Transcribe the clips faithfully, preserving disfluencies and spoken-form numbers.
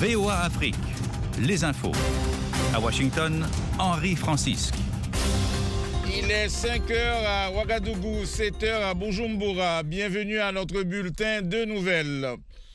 V O A Afrique, les infos. À Washington, Henri Francisque. Il est cinq heures à Ouagadougou, sept heures à Bujumbura. Bienvenue à notre bulletin de nouvelles.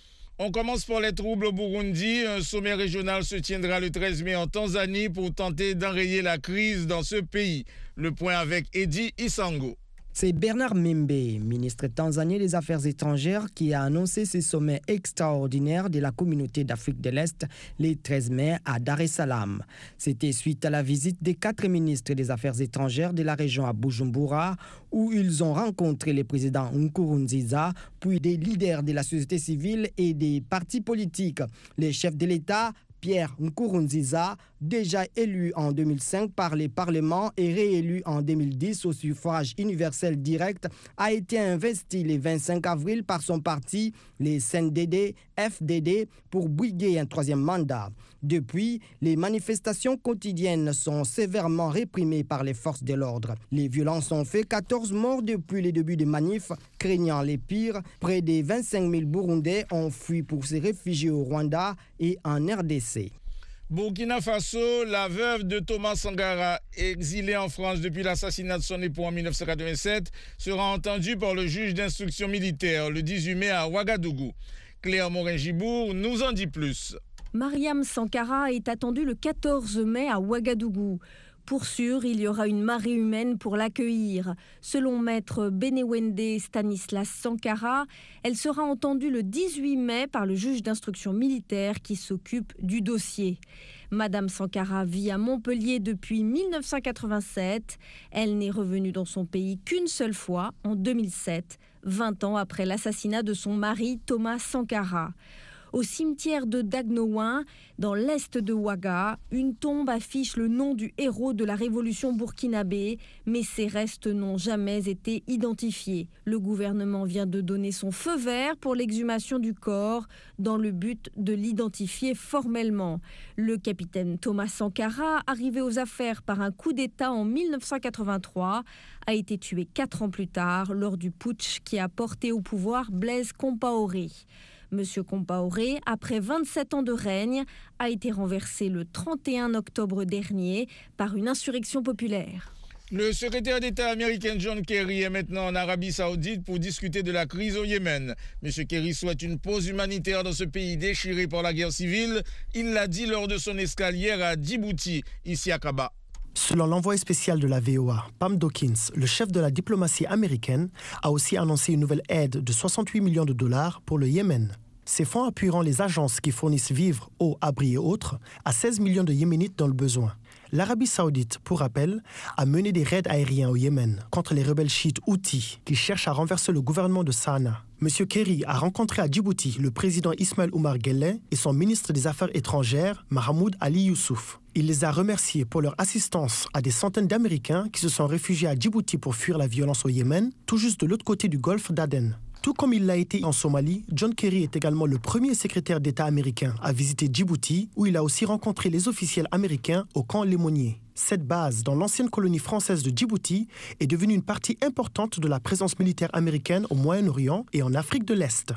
On commence par les troubles au Burundi. Un sommet régional se tiendra le treize mai en Tanzanie pour tenter d'enrayer la crise dans ce pays. Le point avec Eddie Isango. C'est Bernard Membe, ministre tanzanien des Affaires étrangères, qui a annoncé ce sommet extraordinaire de la communauté d'Afrique de l'Est le treize mai à Dar es Salaam. C'était suite à la visite des quatre ministres des Affaires étrangères de la région à Bujumbura, où ils ont rencontré le président Nkurunziza, puis des leaders de la société civile et des partis politiques. Les chefs de l'État, Pierre Nkurunziza, déjà élu en deux mille cinq par les parlements et réélu en deux mille dix au suffrage universel direct, a été investi le vingt-cinq avril par son parti, les C N D D F D D, pour briguer un troisième mandat. Depuis, les manifestations quotidiennes sont sévèrement réprimées par les forces de l'ordre. Les violences ont fait quatorze morts depuis le début des manifs. Craignant les pires, près de vingt-cinq mille Burundais ont fui pour se réfugier au Rwanda et en R D C. Burkina Faso, la veuve de Thomas Sankara, exilée en France depuis l'assassinat de son époux en mille neuf cent quatre-vingt-sept, sera entendue par le juge d'instruction militaire le dix-huit mai à Ouagadougou. Claire Morin-Gibour nous en dit plus. Mariam Sankara est attendue le quatorze mai à Ouagadougou. Pour sûr, il y aura une marée humaine pour l'accueillir. Selon maître Benewende Stanislas Sankara, elle sera entendue le dix-huit mai par le juge d'instruction militaire qui s'occupe du dossier. Madame Sankara vit à Montpellier depuis mille neuf cent quatre-vingt-sept. Elle n'est revenue dans son pays qu'une seule fois, en deux mille sept, vingt ans après l'assassinat de son mari Thomas Sankara. Au cimetière de Dagnowan, dans l'est de Ouaga, une tombe affiche le nom du héros de la révolution burkinabé, mais ses restes n'ont jamais été identifiés. Le gouvernement vient de donner son feu vert pour l'exhumation du corps, dans le but de l'identifier formellement. Le capitaine Thomas Sankara, arrivé aux affaires par un coup d'État en mille neuf cent quatre-vingt-trois, a été tué quatre ans plus tard lors du putsch qui a porté au pouvoir Blaise Compaoré. Monsieur Compaoré, après vingt-sept ans de règne, a été renversé le trente et un octobre dernier par une insurrection populaire. Le secrétaire d'État américain John Kerry est maintenant en Arabie Saoudite pour discuter de la crise au Yémen. Monsieur Kerry souhaite une pause humanitaire dans ce pays déchiré par la guerre civile. Il l'a dit lors de son escale hier à Djibouti, ici à Kaba. Selon l'envoyé spécial de la V O A, Pam Dawkins, le chef de la diplomatie américaine, a aussi annoncé une nouvelle aide de soixante-huit millions de dollars pour le Yémen. Ces fonds appuieront les agences qui fournissent vivres, eau, abri et autres à seize millions de Yéménites dans le besoin. L'Arabie Saoudite, pour rappel, a mené des raids aériens au Yémen contre les rebelles chiites Houthis qui cherchent à renverser le gouvernement de Sanaa. Monsieur Kerry a rencontré à Djibouti le président Ismaël Omar Guelleh et son ministre des Affaires étrangères, Mahmoud Ali Youssouf. Il les a remerciés pour leur assistance à des centaines d'Américains qui se sont réfugiés à Djibouti pour fuir la violence au Yémen, tout juste de l'autre côté du golfe d'Aden. Tout comme il l'a été en Somalie, John Kerry est également le premier secrétaire d'État américain à visiter Djibouti, où il a aussi rencontré les officiels américains au camp Lémonier. Cette base, dans l'ancienne colonie française de Djibouti, est devenue une partie importante de la présence militaire américaine au Moyen-Orient et en Afrique de l'Est.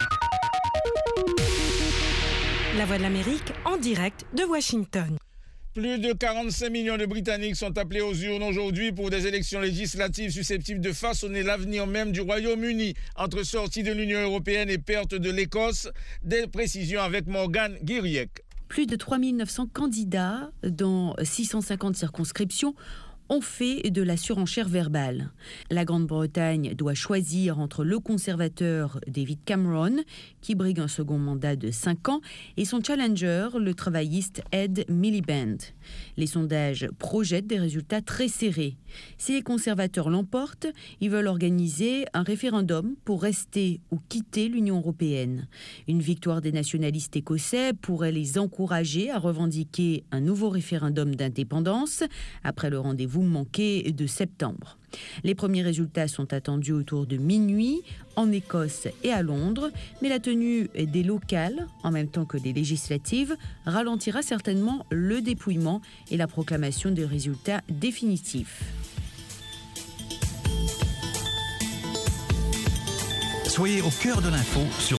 La Voix de l'Amérique en direct de Washington. Plus de quarante-cinq millions de Britanniques sont appelés aux urnes aujourd'hui pour des élections législatives susceptibles de façonner l'avenir même du Royaume-Uni, entre sortie de l'Union européenne et perte de l'Écosse. Des précisions avec Morgane Guiriec. Plus de trois mille neuf cents candidats dans six cent cinquante circonscriptions ont fait de la surenchère verbale. La Grande-Bretagne doit choisir entre le conservateur David Cameron, qui brigue un second mandat de cinq ans, et son challenger, le travailliste Ed Miliband. Les sondages projettent des résultats très serrés. Si les conservateurs l'emportent, ils veulent organiser un référendum pour rester ou quitter l'Union européenne. Une victoire des nationalistes écossais pourrait les encourager à revendiquer un nouveau référendum d'indépendance après le rendez-vous manqué de septembre. Les premiers résultats sont attendus autour de minuit en Écosse et à Londres, mais la tenue des locales, en même temps que des législatives, ralentira certainement le dépouillement et la proclamation des résultats définitifs. Soyez au cœur de l'info sur